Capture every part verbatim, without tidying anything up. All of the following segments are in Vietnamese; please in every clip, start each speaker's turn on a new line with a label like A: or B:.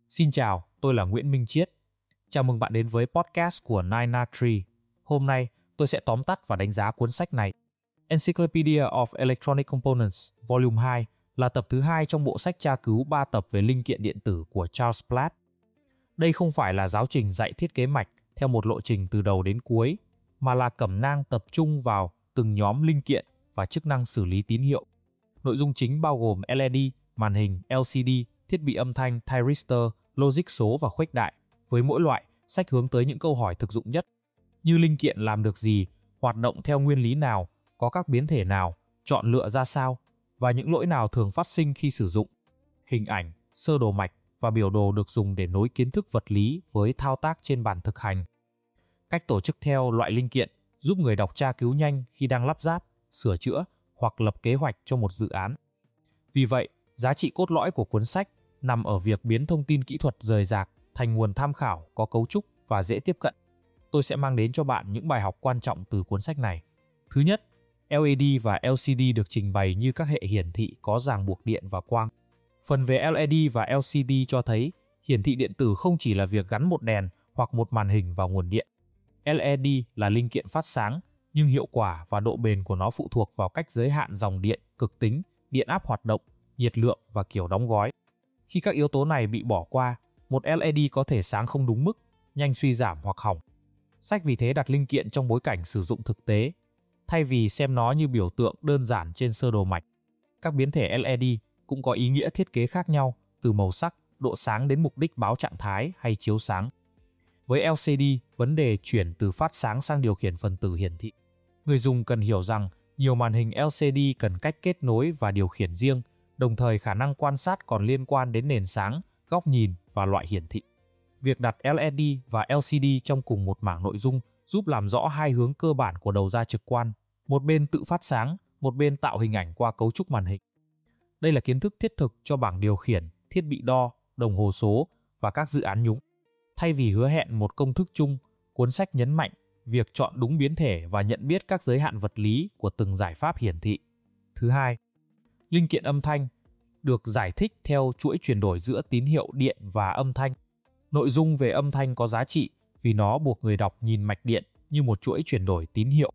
A: Xin chào, tôi là Nguyễn Minh Chiết. Chào mừng bạn đến với podcast của nine a Tree. Hôm nay, tôi sẽ tóm tắt và đánh giá cuốn sách này. Encyclopedia of Electronic Components, Volume hai là tập thứ hai trong bộ sách tra cứu ba tập về linh kiện điện tử của Charles Platt. Đây không phải là giáo trình dạy thiết kế mạch theo một lộ trình từ đầu đến cuối, mà là cẩm nang tập trung vào từng nhóm linh kiện và chức năng xử lý tín hiệu. Nội dung chính bao gồm lờ e đê, màn hình, lờ xê đê, thiết bị âm thanh, thyristor, logic số và khuếch đại. Với mỗi loại, sách hướng tới những câu hỏi thực dụng nhất, như linh kiện làm được gì, hoạt động theo nguyên lý nào, có các biến thể nào, chọn lựa ra sao, và những lỗi nào thường phát sinh khi sử dụng. Hình ảnh, sơ đồ mạch và biểu đồ được dùng để nối kiến thức vật lý với thao tác trên bàn thực hành. Cách tổ chức theo loại linh kiện giúp người đọc tra cứu nhanh khi đang lắp ráp, sửa chữa hoặc lập kế hoạch cho một dự án. Vì vậy, giá trị cốt lõi của cuốn sách nằm ở việc biến thông tin kỹ thuật rời rạc thành nguồn tham khảo có cấu trúc và dễ tiếp cận. Tôi sẽ mang đến cho bạn những bài học quan trọng từ cuốn sách này. Thứ nhất, lờ e đê và lờ xê đê được trình bày như các hệ hiển thị có ràng buộc điện và quang. Phần về lờ e đê và lờ xê đê cho thấy hiển thị điện tử không chỉ là việc gắn một đèn hoặc một màn hình vào nguồn điện. lờ e đê là linh kiện phát sáng, nhưng hiệu quả và độ bền của nó phụ thuộc vào cách giới hạn dòng điện, cực tính, điện áp hoạt động, nhiệt lượng và kiểu đóng gói. Khi các yếu tố này bị bỏ qua, một lờ e đê có thể sáng không đúng mức, nhanh suy giảm hoặc hỏng. Sách vì thế đặt linh kiện trong bối cảnh sử dụng thực tế, thay vì xem nó như biểu tượng đơn giản trên sơ đồ mạch. Các biến thể lờ e đê cũng có ý nghĩa thiết kế khác nhau, từ màu sắc, độ sáng đến mục đích báo trạng thái hay chiếu sáng. Với lờ xê đê, vấn đề chuyển từ phát sáng sang điều khiển phần tử hiển thị. Người dùng cần hiểu rằng nhiều màn hình lờ xê đê cần cách kết nối và điều khiển riêng, đồng thời khả năng quan sát còn liên quan đến nền sáng, góc nhìn và loại hiển thị. Việc đặt lờ e đê và lờ xê đê trong cùng một mảng nội dung giúp làm rõ hai hướng cơ bản của đầu ra trực quan, một bên tự phát sáng, một bên tạo hình ảnh qua cấu trúc màn hình. Đây là kiến thức thiết thực cho bảng điều khiển, thiết bị đo, đồng hồ số và các dự án nhúng. Thay vì hứa hẹn một công thức chung, cuốn sách nhấn mạnh việc chọn đúng biến thể và nhận biết các giới hạn vật lý của từng giải pháp hiển thị. Thứ hai, linh kiện âm thanh được giải thích theo chuỗi chuyển đổi giữa tín hiệu điện và âm thanh. Nội dung về âm thanh có giá trị vì nó buộc người đọc nhìn mạch điện như một chuỗi chuyển đổi tín hiệu.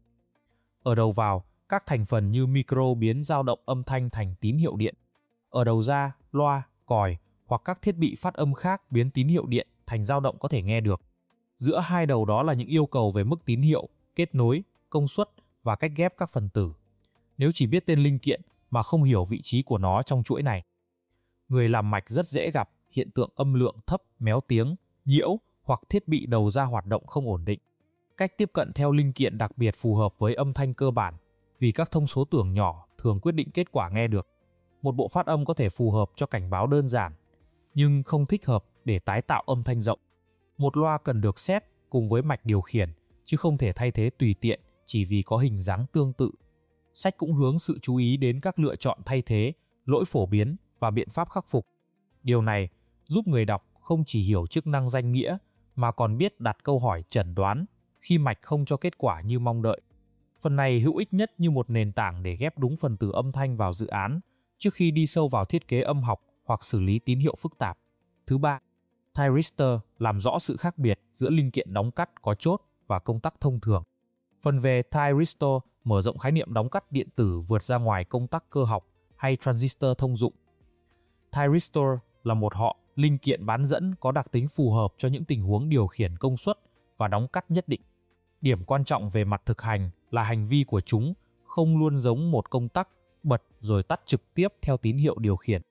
A: Ở đầu vào, các thành phần như micro biến dao động âm thanh thành tín hiệu điện. Ở đầu ra, loa, còi hoặc các thiết bị phát âm khác biến tín hiệu điện thành dao động có thể nghe được. Giữa hai đầu đó là những yêu cầu về mức tín hiệu, kết nối, công suất và cách ghép các phần tử. Nếu chỉ biết tên linh kiện mà không hiểu vị trí của nó trong chuỗi này, người làm mạch rất dễ gặp hiện tượng âm lượng thấp, méo tiếng, nhiễu hoặc thiết bị đầu ra hoạt động không ổn định. Cách tiếp cận theo linh kiện đặc biệt phù hợp với âm thanh cơ bản, vì các thông số tưởng nhỏ thường quyết định kết quả nghe được. Một bộ phát âm có thể phù hợp cho cảnh báo đơn giản, nhưng không thích hợp để tái tạo âm thanh rộng. Một loa cần được xét cùng với mạch điều khiển, chứ không thể thay thế tùy tiện chỉ vì có hình dáng tương tự. Sách cũng hướng sự chú ý đến các lựa chọn thay thế, lỗi phổ biến và biện pháp khắc phục. Điều này giúp người đọc không chỉ hiểu chức năng danh nghĩa mà còn biết đặt câu hỏi chẩn đoán khi mạch không cho kết quả như mong đợi. Phần này hữu ích nhất như một nền tảng để ghép đúng phần tử âm thanh vào dự án trước khi đi sâu vào thiết kế âm học hoặc xử lý tín hiệu phức tạp. Thứ ba, thyristor làm rõ sự khác biệt giữa linh kiện đóng cắt có chốt và công tắc thông thường. Phần về thyristor mở rộng khái niệm đóng cắt điện tử vượt ra ngoài công tắc cơ học hay transistor thông dụng. Thyristor là một họ linh kiện bán dẫn có đặc tính phù hợp cho những tình huống điều khiển công suất và đóng cắt nhất định. Điểm quan trọng về mặt thực hành là hành vi của chúng không luôn giống một công tắc bật rồi tắt trực tiếp theo tín hiệu điều khiển.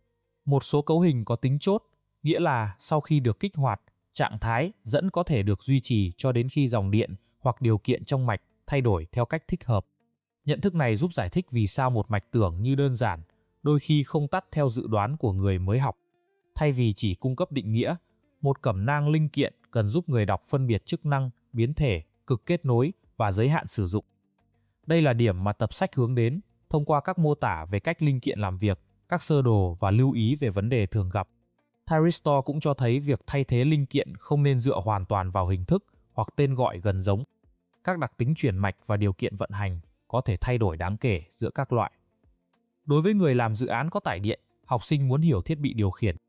A: Một số cấu hình có tính chốt, nghĩa là sau khi được kích hoạt, trạng thái dẫn có thể được duy trì cho đến khi dòng điện hoặc điều kiện trong mạch thay đổi theo cách thích hợp. Nhận thức này giúp giải thích vì sao một mạch tưởng như đơn giản đôi khi không tắt theo dự đoán của người mới học. Thay vì chỉ cung cấp định nghĩa, một cẩm nang linh kiện cần giúp người đọc phân biệt chức năng, biến thể, cực kết nối và giới hạn sử dụng. Đây là điểm mà tập sách hướng đến, thông qua các mô tả về cách linh kiện làm việc, các sơ đồ và lưu ý về vấn đề thường gặp. Thyristor cũng cho thấy việc thay thế linh kiện không nên dựa hoàn toàn vào hình thức hoặc tên gọi gần giống. Các đặc tính chuyển mạch và điều kiện vận hành có thể thay đổi đáng kể giữa các loại. Đối với người làm dự án có tải điện, học sinh muốn hiểu thiết bị điều khiển,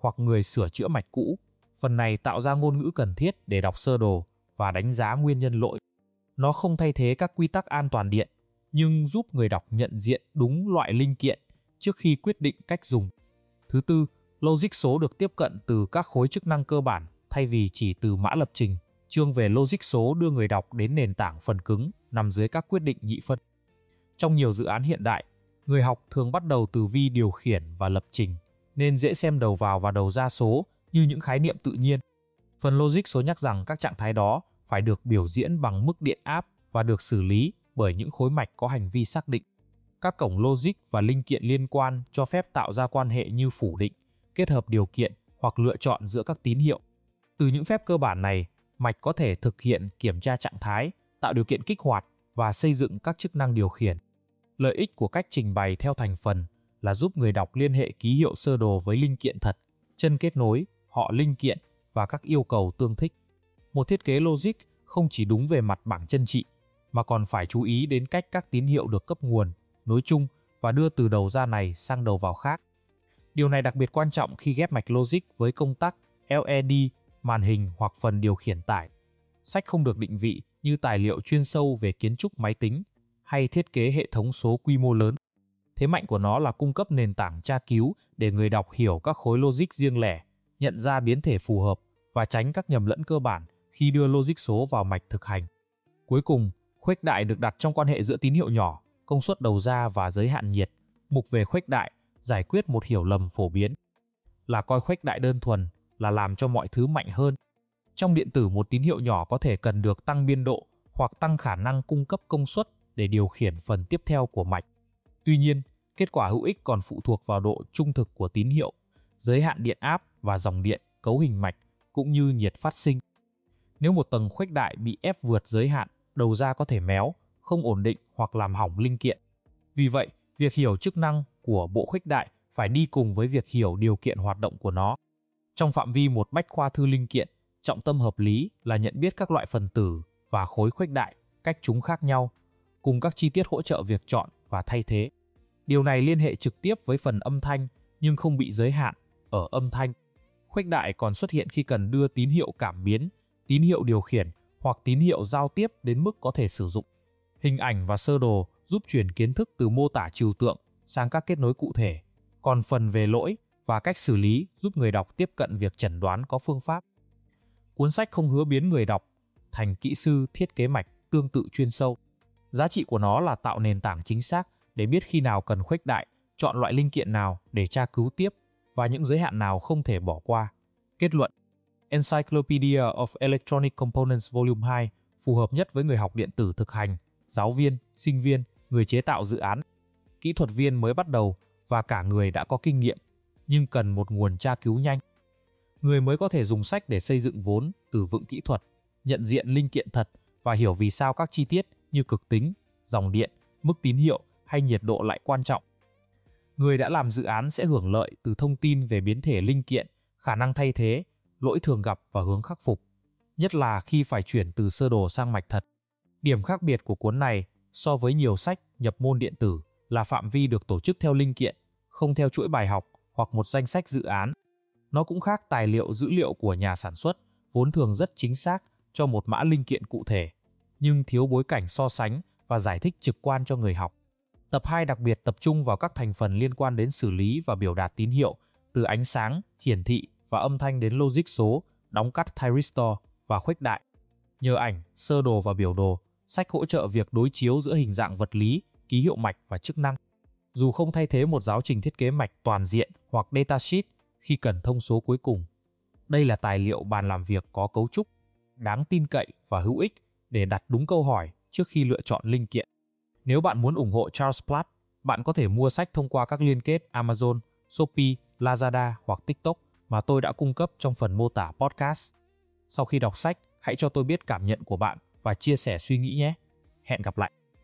A: hoặc người sửa chữa mạch cũ. Phần này tạo ra ngôn ngữ cần thiết để đọc sơ đồ và đánh giá nguyên nhân lỗi. Nó không thay thế các quy tắc an toàn điện, nhưng giúp người đọc nhận diện đúng loại linh kiện trước khi quyết định cách dùng. Thứ tư, logic số được tiếp cận từ các khối chức năng cơ bản thay vì chỉ từ mã lập trình. Chương về logic số đưa người đọc đến nền tảng phần cứng nằm dưới các quyết định nhị phân. Trong nhiều dự án hiện đại, người học thường bắt đầu từ vi điều khiển và lập trình, nên dễ xem đầu vào và đầu ra số như những khái niệm tự nhiên. Phần logic số nhắc rằng các trạng thái đó phải được biểu diễn bằng mức điện áp và được xử lý bởi những khối mạch có hành vi xác định. Các cổng logic và linh kiện liên quan cho phép tạo ra quan hệ như phủ định, kết hợp điều kiện hoặc lựa chọn giữa các tín hiệu. Từ những phép cơ bản này, mạch có thể thực hiện kiểm tra trạng thái, tạo điều kiện kích hoạt và xây dựng các chức năng điều khiển. Lợi ích của cách trình bày theo thành phần là giúp người đọc liên hệ ký hiệu sơ đồ với linh kiện thật, chân kết nối, họ linh kiện và các yêu cầu tương thích. Một thiết kế logic không chỉ đúng về mặt bảng chân trị, mà còn phải chú ý đến cách các tín hiệu được cấp nguồn, nối chung và đưa từ đầu ra này sang đầu vào khác. Điều này đặc biệt quan trọng khi ghép mạch logic với công tắc, lờ e đê, màn hình hoặc phần điều khiển tải. Sách không được định vị như tài liệu chuyên sâu về kiến trúc máy tính hay thiết kế hệ thống số quy mô lớn. Thế mạnh của nó là cung cấp nền tảng tra cứu để người đọc hiểu các khối logic riêng lẻ, nhận ra biến thể phù hợp và tránh các nhầm lẫn cơ bản khi đưa logic số vào mạch thực hành. Cuối cùng, khuếch đại được đặt trong quan hệ giữa tín hiệu nhỏ, công suất đầu ra và giới hạn nhiệt. Mục về khuếch đại giải quyết một hiểu lầm phổ biến là coi khuếch đại đơn thuần là làm cho mọi thứ mạnh hơn. Trong điện tử, một tín hiệu nhỏ có thể cần được tăng biên độ hoặc tăng khả năng cung cấp công suất để điều khiển phần tiếp theo của mạch. Tuy nhiên, kết quả hữu ích còn phụ thuộc vào độ trung thực của tín hiệu, giới hạn điện áp và dòng điện, cấu hình mạch, cũng như nhiệt phát sinh. Nếu một tầng khuếch đại bị ép vượt giới hạn, đầu ra có thể méo, không ổn định hoặc làm hỏng linh kiện. Vì vậy, việc hiểu chức năng của bộ khuếch đại phải đi cùng với việc hiểu điều kiện hoạt động của nó. Trong phạm vi một bách khoa thư linh kiện, trọng tâm hợp lý là nhận biết các loại phần tử và khối khuếch đại, cách chúng khác nhau, cùng các chi tiết hỗ trợ việc chọn và thay thế. Điều này liên hệ trực tiếp với phần âm thanh nhưng không bị giới hạn ở âm thanh. Khuếch đại còn xuất hiện khi cần đưa tín hiệu cảm biến, tín hiệu điều khiển hoặc tín hiệu giao tiếp đến mức có thể sử dụng. Hình ảnh và sơ đồ giúp truyền kiến thức từ mô tả trừu tượng sang các kết nối cụ thể, còn phần về lỗi và cách xử lý giúp người đọc tiếp cận việc chẩn đoán có phương pháp. Cuốn sách không hứa biến người đọc thành kỹ sư thiết kế mạch tương tự chuyên sâu. Giá trị của nó là tạo nền tảng chính xác để biết khi nào cần khuếch đại, chọn loại linh kiện nào để tra cứu tiếp và những giới hạn nào không thể bỏ qua. Kết luận: Encyclopedia of Electronic Components Volume hai phù hợp nhất với người học điện tử thực hành, giáo viên, sinh viên, người chế tạo dự án, kỹ thuật viên mới bắt đầu và cả người đã có kinh nghiệm, nhưng cần một nguồn tra cứu nhanh. Người mới có thể dùng sách để xây dựng vốn từ vựng kỹ thuật, nhận diện linh kiện thật và hiểu vì sao các chi tiết như cực tính, dòng điện, mức tín hiệu hay nhiệt độ lại quan trọng. Người đã làm dự án sẽ hưởng lợi từ thông tin về biến thể linh kiện, khả năng thay thế, lỗi thường gặp và hướng khắc phục, nhất là khi phải chuyển từ sơ đồ sang mạch thật. Điểm khác biệt của cuốn này so với nhiều sách nhập môn điện tử là phạm vi được tổ chức theo linh kiện, không theo chuỗi bài học hoặc một danh sách dự án. Nó cũng khác tài liệu dữ liệu của nhà sản xuất, vốn thường rất chính xác cho một mã linh kiện cụ thể, nhưng thiếu bối cảnh so sánh và giải thích trực quan cho người học. Tập hai đặc biệt tập trung vào các thành phần liên quan đến xử lý và biểu đạt tín hiệu, từ ánh sáng, hiển thị và âm thanh đến logic số, đóng cắt thyristor và khuếch đại. Nhờ ảnh, sơ đồ và biểu đồ, sách hỗ trợ việc đối chiếu giữa hình dạng vật lý, ký hiệu mạch và chức năng. Dù không thay thế một giáo trình thiết kế mạch toàn diện hoặc datasheet khi cần thông số cuối cùng, đây là tài liệu bàn làm việc có cấu trúc, đáng tin cậy và hữu ích để đặt đúng câu hỏi trước khi lựa chọn linh kiện. Nếu bạn muốn ủng hộ Charles Platt, bạn có thể mua sách thông qua các liên kết Amazon, Shopee, Lazada hoặc TikTok mà tôi đã cung cấp trong phần mô tả podcast. Sau khi đọc sách, hãy cho tôi biết cảm nhận của bạn và chia sẻ suy nghĩ nhé. Hẹn gặp lại!